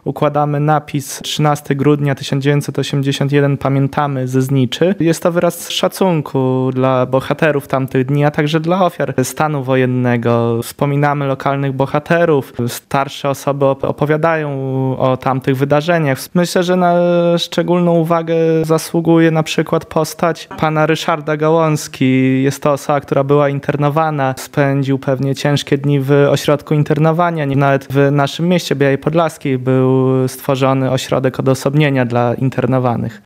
układamy napis 13 grudnia 1981 pamiętamy ze Zniczy. Jest to wyraz szacunku dla bohaterów tamtych dni, a także dla ofiar stanu wojennego. Wspominamy lokalnych bohaterów, starsze osoby opowiadają o tamtych wydarzeniach. Myślę, że na szczególną uwagę zasługuje na przykład postać pana Ryszarda Gałązki. Jest to osoba, która była internowana. Spędził pewnie ciężkie dni w ośrodku internowania. Nawet w naszym mieście Białej Podlaskiej był stworzony ośrodek odosobnienia dla internowanych.